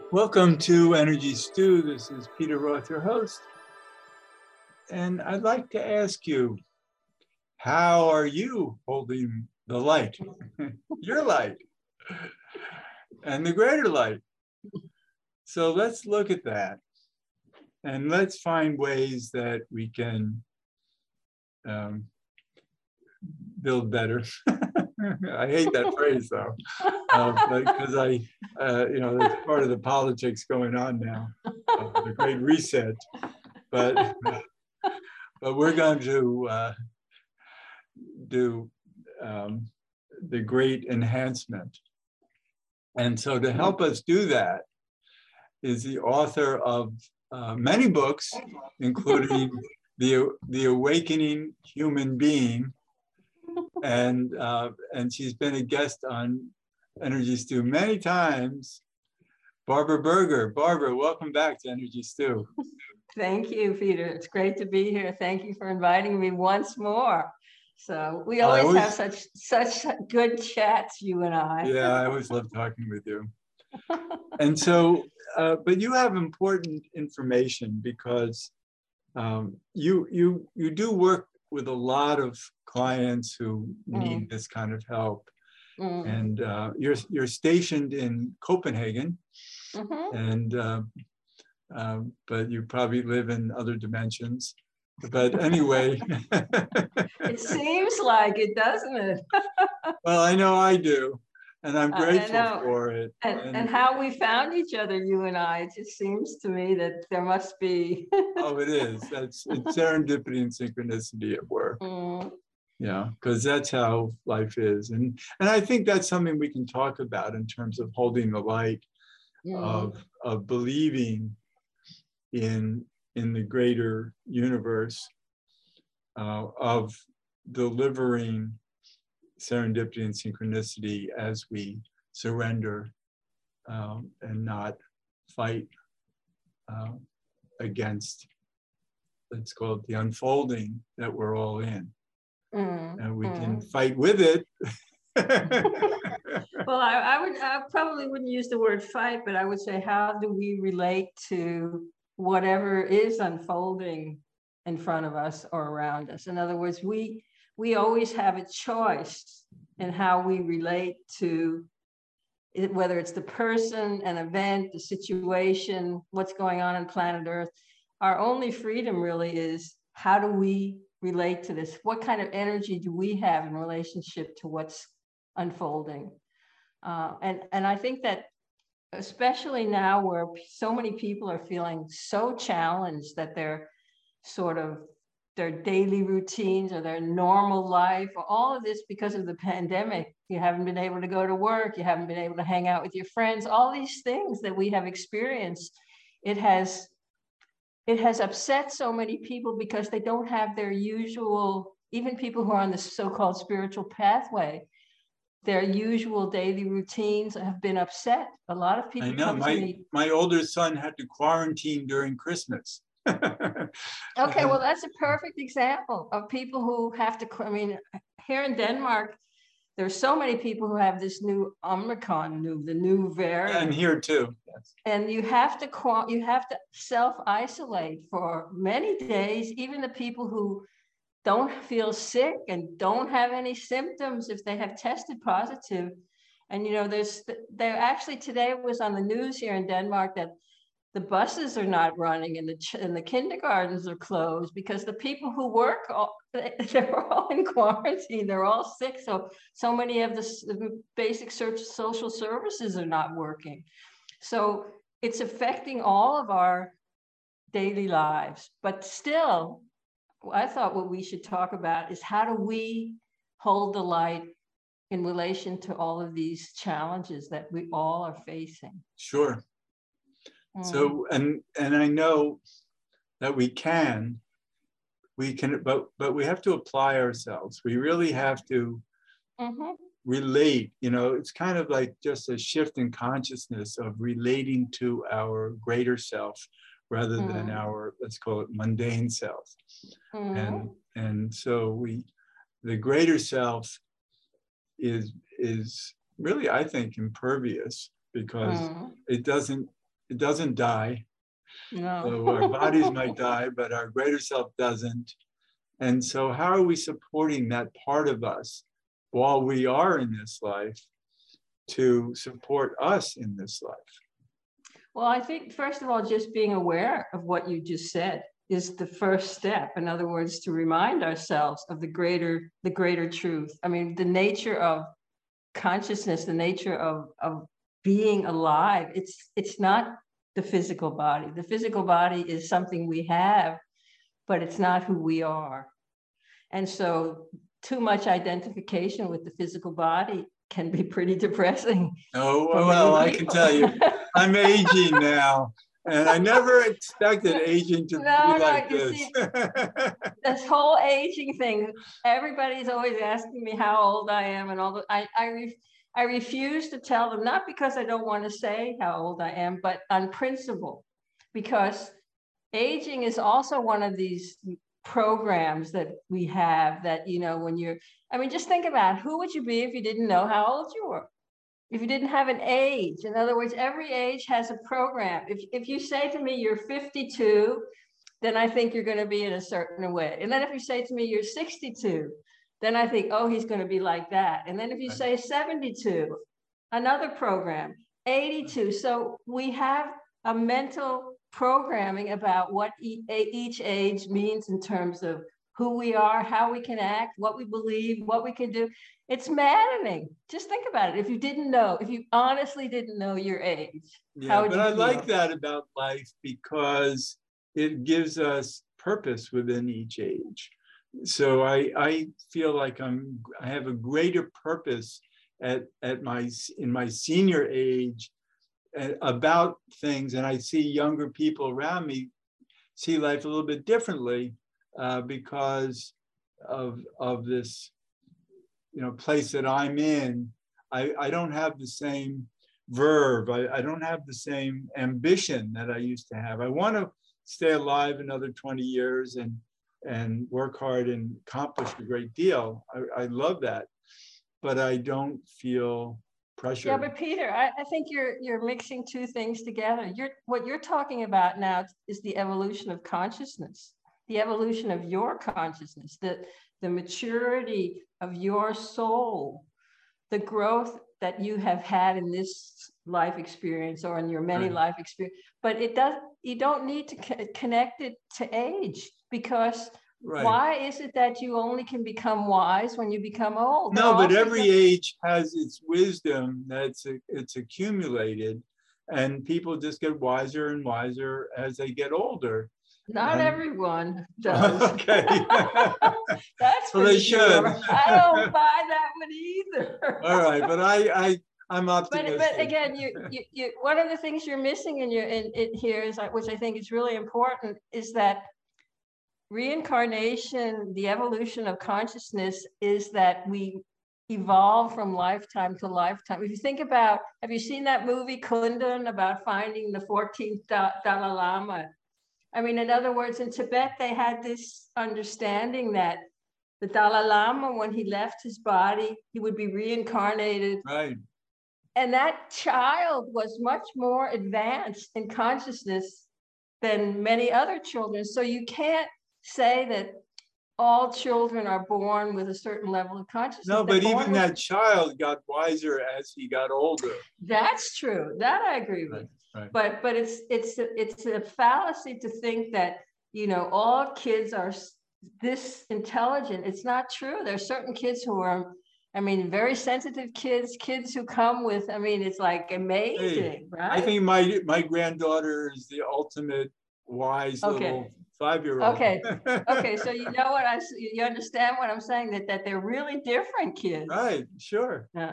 Welcome to Energy Stew. This is Peter Roth, your host. And I'd like to ask you, how are you holding the light, your light, and the greater light? So let's look at that. And let's find ways that we can build better. I hate that phrase though, because that's part of the politics going on now, the Great Reset. But we're going to do the Great Enhancement. And so to help us do that is the author of many books, including the Awakening Human Being. And she's been a guest on Energy Stew many times. Barbara Berger. Barbara, welcome back to Energy Stew. Thank you, Peter. It's great to be here. Thank you for inviting me once more. So we always have such good chats, you and I. Yeah, I always love talking with you. And so, but you have important information because you do work with a lot of clients who need this kind of help. And you're stationed in Copenhagen, and but you probably live in other dimensions. But anyway, it seems like it, doesn't it? Well, I know I do, and I'm grateful for it. And how we found each other, you and I, it just seems to me that there must be. Oh, it is. It's serendipity and synchronicity at work. Yeah, because that's how life is. And I think that's something we can talk about in terms of holding the light, of believing in the greater universe, of delivering serendipity and synchronicity as we surrender and not fight against, let's call it, the unfolding that we're all in. And we can fight with it. Well, I probably wouldn't use the word fight, but I would say, how do we relate to whatever is unfolding in front of us or around us? In other words, we always have a choice in how we relate to it, whether it's the person, an event, the situation, what's going on planet Earth. Our only freedom really is, how do we relate to this? What kind of energy do we have in relationship to what's unfolding? And I think that especially now where so many people are feeling so challenged that their daily routines or their normal life, or all of this because of the pandemic, you haven't been able to go to work, you haven't been able to hang out with your friends, all these things that we have experienced, it has upset so many people because they don't have their usual, even people who are on the so-called spiritual pathway, their usual daily routines have been upset. A lot of people. I know, my older son had to quarantine during Christmas. Okay, well, that's a perfect example of people who have to, I mean, here in Denmark, there's so many people who have this new Omicron, the new variant. And here too. Yes. And you have to self-isolate for many days. Even the people who don't feel sick and don't have any symptoms, if they have tested positive. And there actually today was on the news here in Denmark that the buses are not running and the kindergartens are closed because the people who work, they're all in quarantine, they're all sick. So many of the basic social services are not working. So it's affecting all of our daily lives. But still, I thought what we should talk about is, how do we hold the light in relation to all of these challenges that we all are facing? Sure. So, and I know that we can, but we have to apply ourselves. We really have to relate, it's kind of like just a shift in consciousness of relating to our greater self rather than our, let's call it, mundane self. And so the greater self is really, I think, impervious, because it doesn't it doesn't die. No. So our bodies might die, but our greater self doesn't. And so how are we supporting that part of us while we are in this life to support us in this life? Well, I think, first of all, just being aware of what you just said is the first step. In other words, to remind ourselves of the greater truth. I mean, the nature of consciousness, the nature of being alive, it's not the physical body. The physical body is something we have, but it's not who we are. And so too much identification with the physical body can be pretty depressing. Oh, well, I can tell you, I'm aging now, and I never expected aging to be like this. See, this whole aging thing, everybody's always asking me how old I am and all that. I refuse to tell them, not because I don't want to say how old I am, but on principle, because aging is also one of these programs that we have that, you know, when you're, I mean, just think about who would you be if you didn't know how old you were? If you didn't have an age. In other words, every age has a program. If you say to me, you're 52, then I think you're going to be in a certain way. And then if you say to me, you're 62, then I think, oh, he's going to be like that. And then if you say 72, another program, 82. So we have a mental programming about what each age means in terms of who we are, how we can act, what we believe, what we can do. It's maddening. Just think about it. If you didn't know, if you honestly didn't know your age, how would you feel? But I like that about life because it gives us purpose within each age. So I feel like I have a greater purpose in my senior age about things, and I see younger people around me see life a little bit differently because of this, you know, place that I'm in. I don't have the same verve. I don't have the same ambition that I used to have. I want to stay alive another 20 years and work hard and accomplish a great deal. I love that, but I don't feel pressure. Yeah, but Peter, I think you're mixing two things together. What you're talking about now is the evolution of consciousness, the evolution of your consciousness, the maturity of your soul, the growth that you have had in this life experience or in your many life experience. But you don't need to connect it to age, because why is it that you only can become wise when you become old? No, but every age has its wisdom it's accumulated, and people just get wiser and wiser as they get older. Not everyone does. Okay. That's well, they sure. should. I don't buy that one either. All right, but I'm optimistic. But again, you one of the things you're missing in here is, which I think is really important, is that reincarnation, the evolution of consciousness, is that we evolve from lifetime to lifetime. If you think about, have you seen that movie Kundan about finding the 14th Dalai Lama? I mean, in other words, in Tibet, they had this understanding that the Dalai Lama, when he left his body, he would be reincarnated. Right. And that child was much more advanced in consciousness than many other children. So you can't say that all children are born with a certain level of consciousness. No, but even that child got wiser as he got older. That's true. That I agree with. Right. But it's a fallacy to think that, you know, all kids are this intelligent. It's not true. There's certain kids who are, I mean, very sensitive kids who come with, I mean, it's like amazing, right? I think my granddaughter is the ultimate wise little 5-year-old. Okay. So you know you understand what I'm saying, that they're really different kids. Right. Sure. Yeah.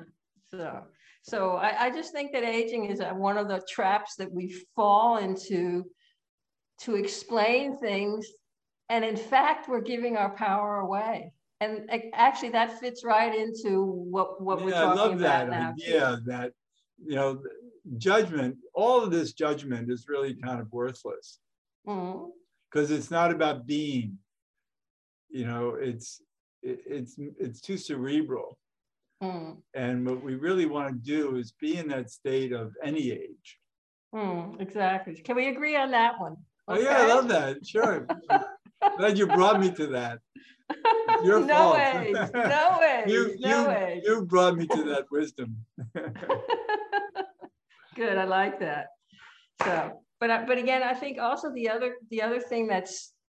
So I just think that aging is one of the traps that we fall into to explain things. And in fact, we're giving our power away. And actually that fits right into what we're talking about now. Yeah, that, you know, judgment, all of this judgment is really kind of worthless. Because it's not about being, you know, it's too cerebral. And what we really want to do is be in that state of any age. Exactly. Can we agree on that one? Oh yeah, I love that. Sure. Glad you brought me to that. It's your No fault. ways, no ways, you no you ways. you brought me to that wisdom. Good, I like that. So, but again, I think also the other thing that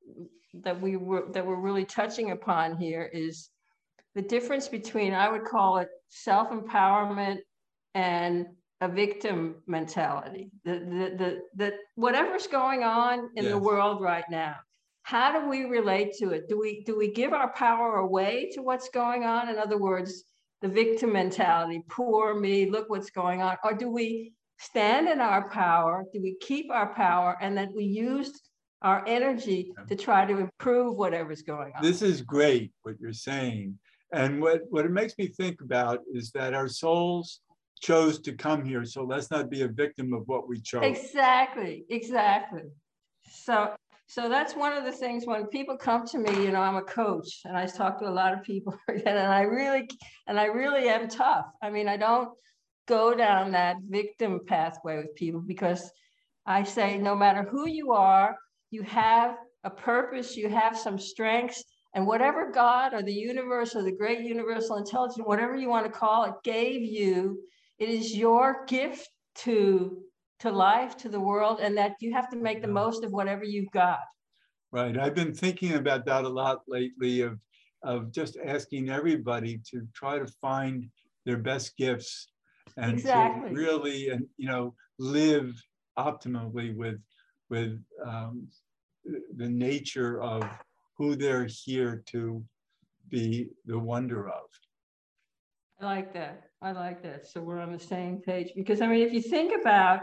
we're really touching upon here is the difference between, I would call it self-empowerment and a victim mentality. The whatever's going on in the Yes. world right now, how do we relate to it? Do we give our power away to what's going on? In other words, the victim mentality, poor me, look what's going on, or do we stand in our power? Do we keep our power, and that we use our energy to try to improve whatever's going on? This is great what you're saying. And what it makes me think about is that our souls chose to come here. So let's not be a victim of what we chose. Exactly, exactly. So that's one of the things when people come to me, you know, I'm a coach and I talk to a lot of people and I really am tough. I mean, I don't go down that victim pathway with people, because I say, no matter who you are, you have a purpose, you have some strengths, and whatever God or the universe or the great universal intelligence, whatever you want to call it, gave you, it is your gift to life, to the world, and that you have to make the most of whatever you've got. Right. I've been thinking about that a lot lately, of just asking everybody to try to find their best gifts and Exactly. to really, and you know, live optimally with the nature of who they're here to be the wonder of. I like that. I like that. So we're on the same page, because I mean, if you think about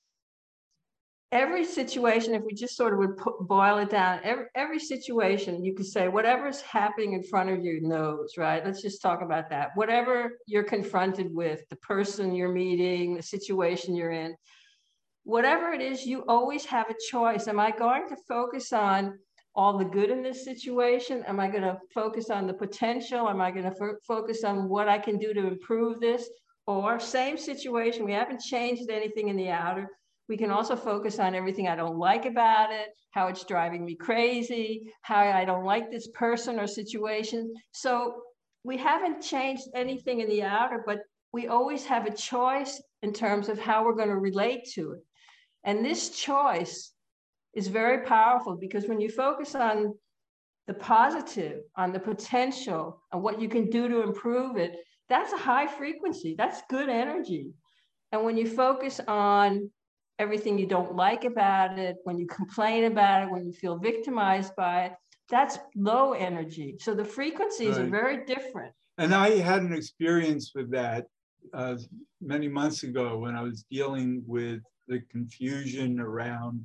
every situation, if we just sort of would boil it down, every situation, you could say whatever's happening in front of your nose, right? Let's just talk about that. Whatever you're confronted with, the person you're meeting, the situation you're in, whatever it is, you always have a choice. Am I going to focus on all the good in this situation? Am I going to focus on the potential? Am I going to focus on what I can do to improve this? Or same situation, we haven't changed anything in the outer. We can also focus on everything I don't like about it, how it's driving me crazy, how I don't like this person or situation. So we haven't changed anything in the outer, but we always have a choice in terms of how we're going to relate to it. And this choice is very powerful, because when you focus on the positive, on the potential, on what you can do to improve it, that's a high frequency, that's good energy. And when you focus on everything you don't like about it, when you complain about it, when you feel victimized by it, that's low energy. So the frequencies are very different. And I had an experience with that many months ago when I was dealing with the confusion around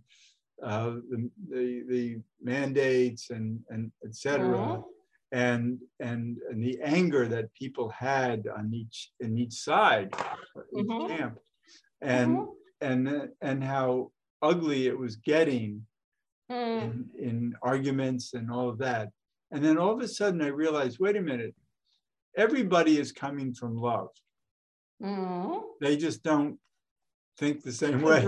the mandates and et cetera, and the anger that people had on each side, each camp, and how ugly it was getting in arguments and all of that. And then all of a sudden I realized, wait a minute, everybody is coming from love. They just don't think the same way.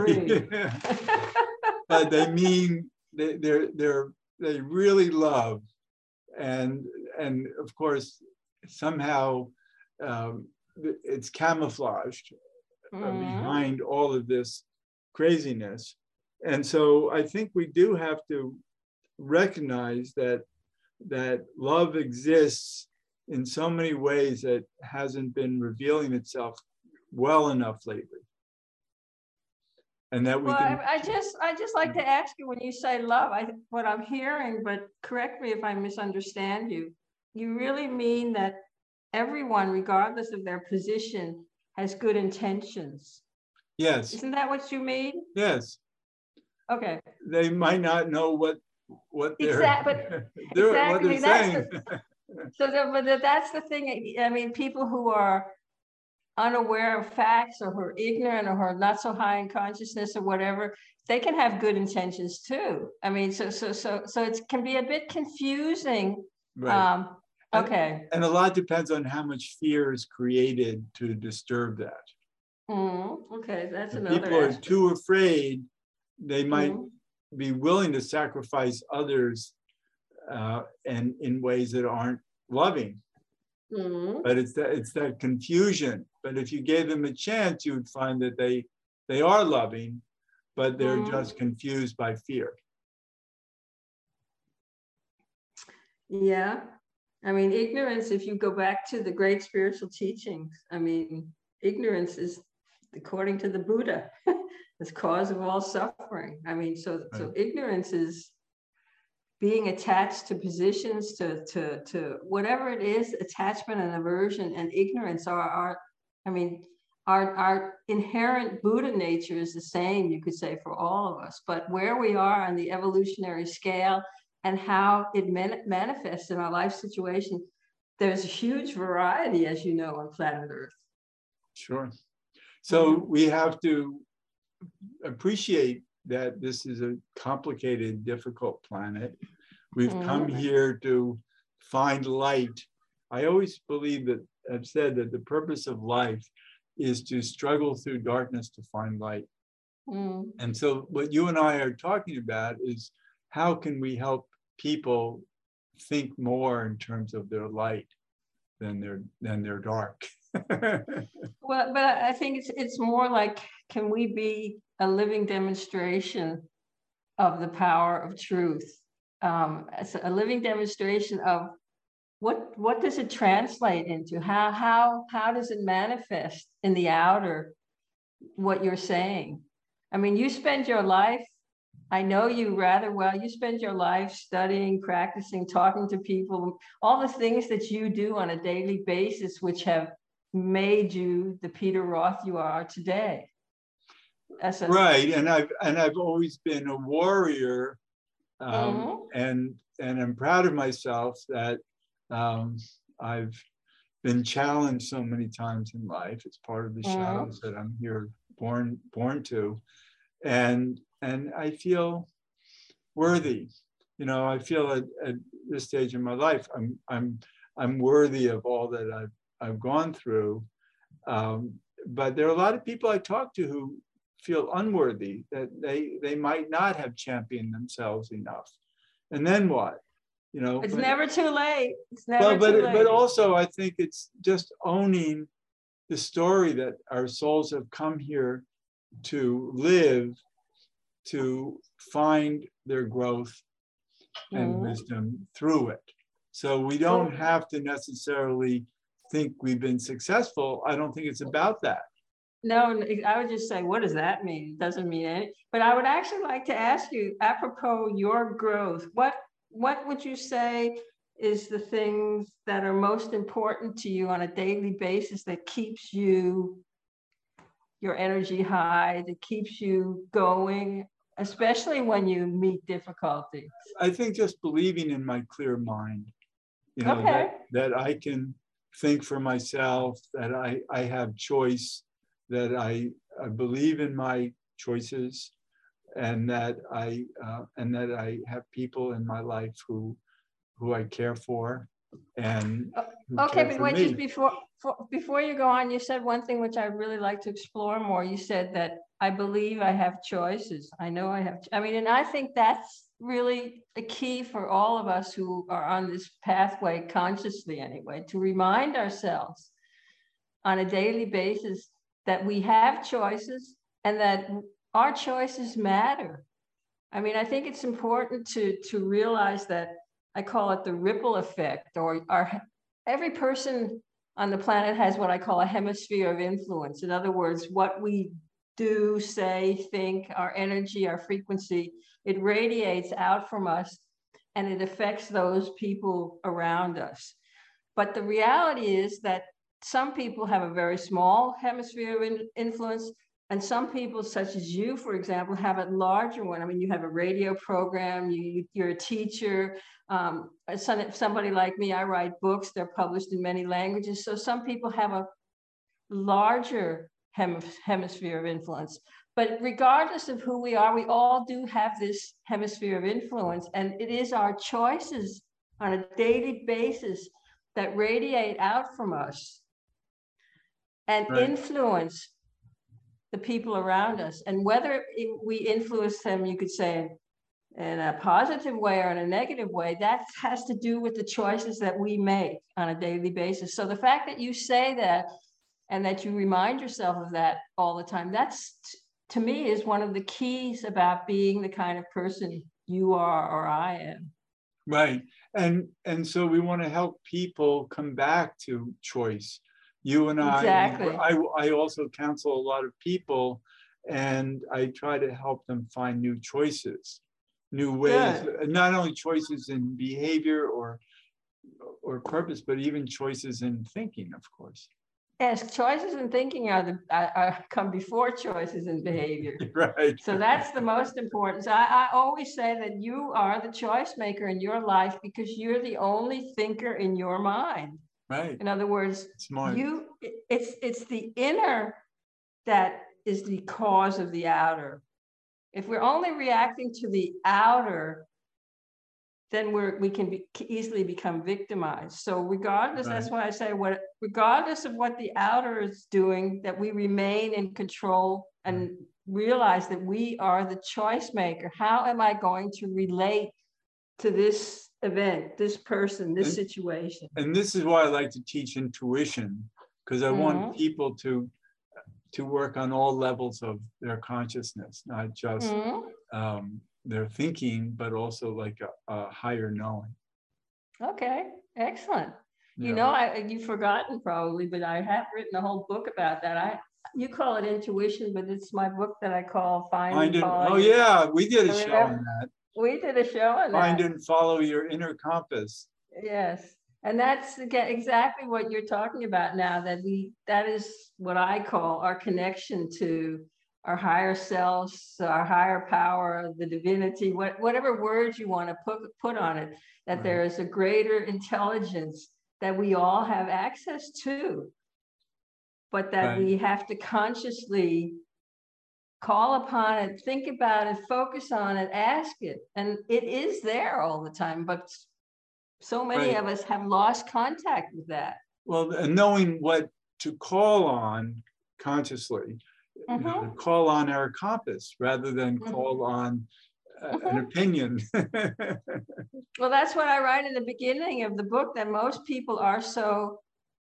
But they mean they really love, and of course somehow it's camouflaged behind all of this craziness. And so I think we do have to recognize that love exists in so many ways that hasn't been revealing itself well enough lately. And that we can. I just like to ask you, when you say love, what I'm hearing, but correct me if I misunderstand you, you really mean that everyone, regardless of their position, has good intentions? Yes. Isn't that what you mean? Yes. Okay. They might not know what they're, what they're saying. But that's the thing. I mean, people who are unaware of facts, or who are ignorant, or who are not so high in consciousness or whatever, they can have good intentions too. I mean, so it can be a bit confusing. Right. Okay. And a lot depends on how much fear is created to disturb that. Okay, that's If another people are aspect. too afraid, they might Mhm. be willing to sacrifice others and in ways that aren't loving. Mhm. But it's that confusion. But if you gave them a chance, you would find that they are loving, but they're Mhm. just confused by fear. Yeah. I mean, ignorance, if you go back to the great spiritual teachings, I mean, ignorance is, according to the Buddha, the cause of all suffering. I mean, so Right. ignorance is being attached to positions, to whatever it is, attachment and aversion and ignorance are I mean, our inherent Buddha nature is the same, you could say, for all of us. But where we are on the evolutionary scale and how it manifests in our life situation, there's a huge variety, as you know, on planet Earth. Sure. So we have to appreciate that this is a complicated, difficult planet. We've come here to find light. I always believe that I've said that the purpose of life is to struggle through darkness to find light. And so what you and I are talking about is how can we help people think more in terms of their light than their dark. Well, but I think it's more like, can we be a living demonstration of the power of truth? As a living demonstration of what does it translate into? How does it manifest in the outer, what you're saying? I mean, you spend your life, I know you rather well, you spend your life studying, practicing, talking to people, all the things that you do on a daily basis, which have made you the Peter Roth you are today. Right, and I've always been a warrior, and I'm proud of myself that I've been challenged so many times in life. It's part of the shadows that I'm here born to, and I feel worthy. You know, I feel at this stage in my life, I'm worthy of all that I've gone through. But there are a lot of people I talk to who feel unworthy, that they might not have championed themselves enough. And then what? You know, it's never too late. It's never too late. But also I think it's just owning the story that our souls have come here to live, to find their growth and wisdom through it. So we don't have to necessarily think we've been successful. I don't think it's about that. No, I would just say, what does that mean? It doesn't mean anything. But I would actually like to ask you, apropos your growth, what would you say is the things that are most important to you on a daily basis that keeps your energy high, that keeps you going, especially when you meet difficulties? I think just believing in my clear mind, you know, Okay. that I can think for myself, that I have choice, that I believe in my choices, and that I have people in my life who I care for, and who Okay, care but for wait, me. just before you go on, you said one thing which I'd really like to explore more. You said that I believe I have choices. I know I have. I mean, and I think that's really a key for all of us who are on this pathway, consciously anyway, to remind ourselves on a daily basis that we have choices and that our choices matter. I mean, I think it's important to realize that, I call it the ripple effect, or every person on the planet has what I call a hemisphere of influence. In other words, what we do, say, think, our energy, our frequency, it radiates out from us and it affects those people around us. But the reality is that some people have a very small hemisphere of influence, and some people, such as you, for example, have a larger one. I mean, you have a radio program, you're a teacher. Somebody like me, I write books, they're published in many languages. So some people have a larger hemisphere of influence. But regardless of who we are, we all do have this hemisphere of influence, and it is our choices on a daily basis that radiate out from us and influence the people around us. And whether we influence them, you could say, in a positive way or in a negative way, that has to do with the choices that we make on a daily basis. So the fact that you say that and that you remind yourself of that all the time, that's, to me, is one of the keys about being the kind of person you are or I am. Right. And so we want to help people come back to choice. You and Exactly. I also counsel a lot of people, and I try to help them find new choices, new ways, Good. not only choices in behavior or purpose, but even choices in thinking, of course. Yes, choices in thinking come before choices in behavior. Right. So that's the most important. So I always say that you are the choice maker in your life because you're the only thinker in your mind. Right. In other words, Smart. it's the inner that is the cause of the outer. If we're only reacting to the outer, then we can easily become victimized. So regardless, Right. that's why I say, regardless of what the outer is doing, that we remain in control and realize that we are the choice maker. How am I going to relate to this event, this person, this situation? And this is why I like to teach intuition, because I want people to work on all levels of their consciousness, not just their thinking, but also like a higher knowing. Okay, excellent. Yeah. You know, you've forgotten probably, but I have written a whole book about that. You call it intuition, but it's my book that I call Find and Follow. Oh yeah, we did a show on that. We did a show on that. Find and follow your inner compass. Yes. And that's exactly what you're talking about now, that is what I call our connection to our higher selves, our higher power, the divinity, whatever words you want to put on it, that there is a greater intelligence that we all have access to, but that we have to consciously call upon it, think about it, focus on it, ask it. And it is there all the time, but so many of us have lost contact with that. Well, and knowing what to call on consciously, you know, to call on our compass rather than call on an opinion. Well, that's what I write in the beginning of the book, that most people are so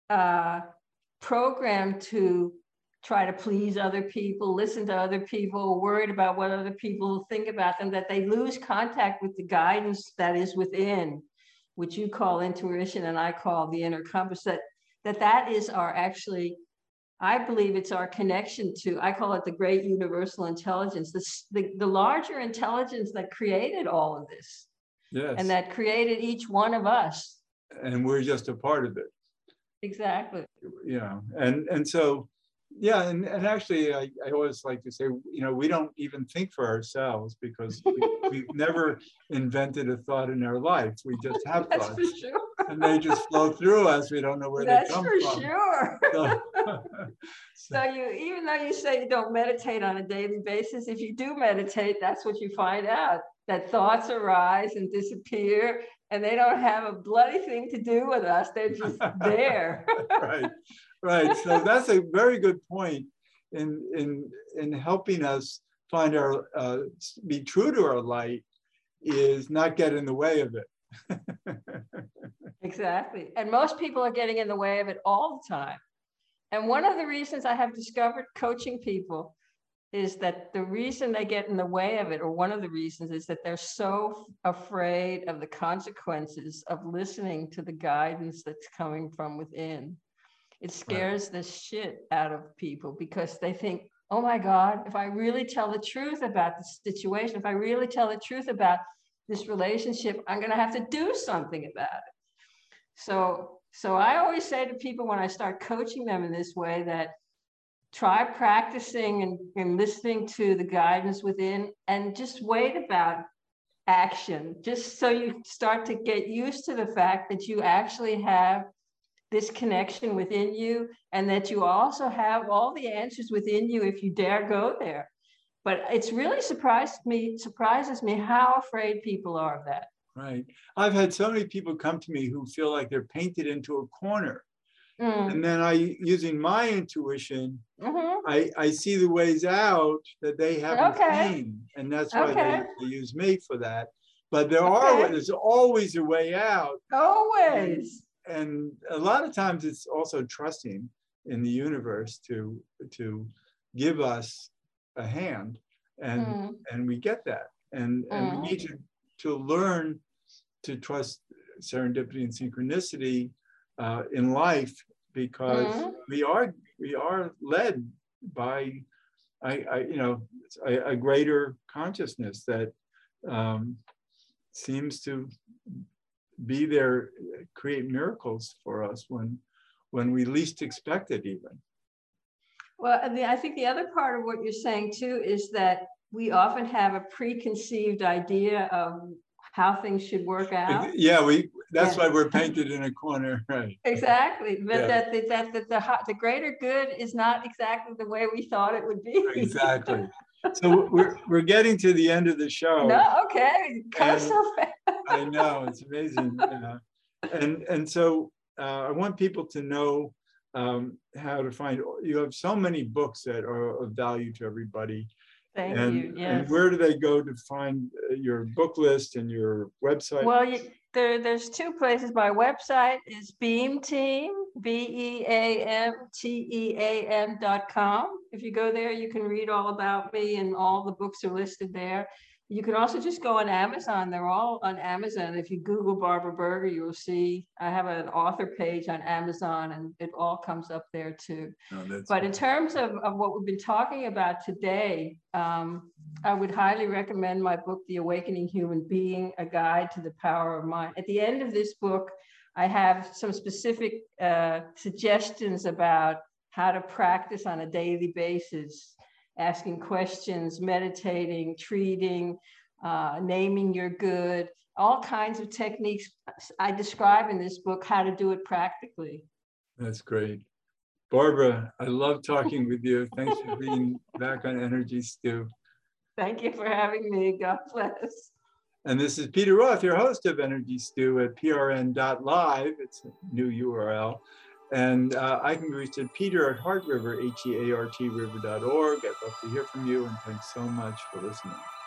programmed to try to please other people, listen to other people, worried about what other people think about them, that they lose contact with the guidance that is within, which you call intuition and I call the inner compass, that is our actually, I believe it's our connection to, I call it the great universal intelligence, the larger intelligence that created all of this. Yes. And that created each one of us. And we're just a part of it. Exactly. Yeah. And so, yeah, and actually, I always like to say, you know, we don't even think for ourselves because we've never invented a thought in our life. We just have That's thoughts. For sure. And they just flow through us. We don't know where they come from. That's for sure. So you, even though you say you don't meditate on a daily basis, if you do meditate, that's what you find out, that thoughts arise and disappear, and they don't have a bloody thing to do with us. They're just there. Right. So that's a very good point in helping us find our, be true to our light, is not get in the way of it. Exactly. And most people are getting in the way of it all the time. And one of the reasons I have discovered coaching people is that the reason they get in the way of it, or one of the reasons, is that they're so afraid of the consequences of listening to the guidance that's coming from within. It scares the shit out of people because they think, oh my God, if I really tell the truth about the situation, if I really tell the truth about this relationship, I'm going to have to do something about it. So I always say to people when I start coaching them in this way that try practicing and listening to the guidance within, and just wait about action, just so you start to get used to the fact that you actually have this connection within you, and that you also have all the answers within you if you dare go there. But it's really surprises me how afraid people are of that. Right. I've had so many people come to me who feel like they're painted into a corner. And then using my intuition, I see the ways out that they haven't Okay. seen, and that's why Okay. they use me for that. But Okay. there's always a way out. Always. And a lot of times it's also trusting in the universe to give us a hand, and we get that, and we need to learn to trust serendipity and synchronicity in life, because we are led by a greater consciousness that seems to be there, create miracles for us when we least expect it even. Well, I think the other part of what you're saying too is that we often have a preconceived idea of how things should work out. Yeah, that's why we're painted in a corner, right? Exactly, but that the greater good is not exactly the way we thought it would be. Exactly. So we're getting to the end of the show. No, okay, cut so fast. I know, it's amazing. And so I want people to know how to find. You have so many books that are of value to everybody. Thank you. Yes. And where do they go to find your book list and your website? Well, there's two places. My website is BeamTeam, BeamTeam.com. If you go there, you can read all about me, and all the books are listed there. You can also just go on Amazon. They're all on Amazon. If you Google Barbara Berger, you will see I have an author page on Amazon, and it all comes up there too. But in terms of what we've been talking about today, I would highly recommend my book, The Awakening Human Being, A Guide to the Power of Mind. At the end of this book, I have some specific suggestions about how to practice on a daily basis, asking questions, meditating, treating, naming your good, all kinds of techniques I describe in this book, how to do it practically. That's great. Barbara, I love talking with you. Thanks for being back on Energy Stew. Thank you for having me. God bless. And this is Peter Roth, your host of Energy Stew at prn.live. It's a new URL. And I can be reached at Peter@HeartRiver, HEART river.org. I'd love to hear from you, and thanks so much for listening.